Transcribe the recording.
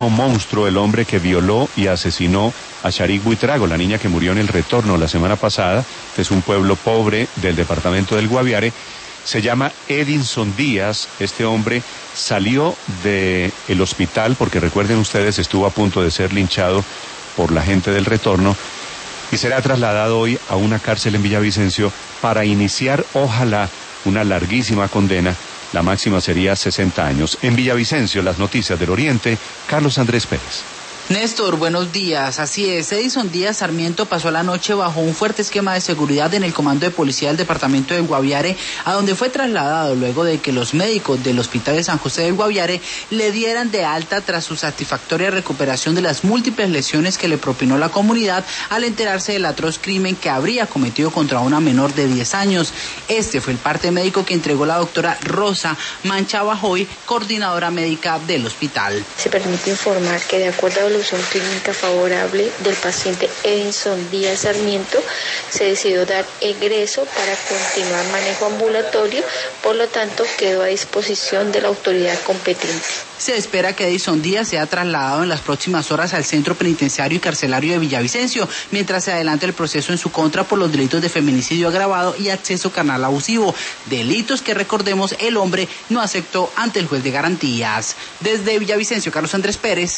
Un monstruo, el hombre que violó y asesinó a Sharik Buitrago, la niña que murió en El Retorno la semana pasada. Este es un pueblo pobre del departamento del Guaviare. Se llama Edinson Díaz. Este hombre salió del hospital porque, recuerden ustedes, estuvo a punto de ser linchado por la gente del Retorno y será trasladado hoy a una cárcel en Villavicencio para iniciar, ojalá, una larguísima condena. La máxima sería 60 años. En Villavicencio, las noticias del Oriente, Carlos Andrés Pérez. Néstor, buenos días. Así es, Edinson Díaz Sarmiento pasó la noche bajo un fuerte esquema de seguridad en el comando de policía del departamento del Guaviare, a donde fue trasladado luego de que los médicos del hospital de San José del Guaviare le dieran de alta tras su satisfactoria recuperación de las múltiples lesiones que le propinó la comunidad al enterarse del atroz crimen que habría cometido contra una menor de 10 años. Este fue el parte médico que entregó la doctora Rosa Mancha Bajoy, coordinadora médica del hospital. Se permite informar que de acuerdo a la evolución clínica favorable del paciente Edinson Díaz Sarmiento, se decidió dar egreso para continuar manejo ambulatorio, por lo tanto quedó a disposición de la autoridad competente. Se espera que Edinson Díaz sea trasladado en las próximas horas al Centro Penitenciario y Carcelario de Villavicencio, mientras se adelanta el proceso en su contra por los delitos de feminicidio agravado y acceso carnal abusivo, delitos que, recordemos, el hombre no aceptó ante el juez de garantías. Desde Villavicencio, Carlos Andrés Pérez.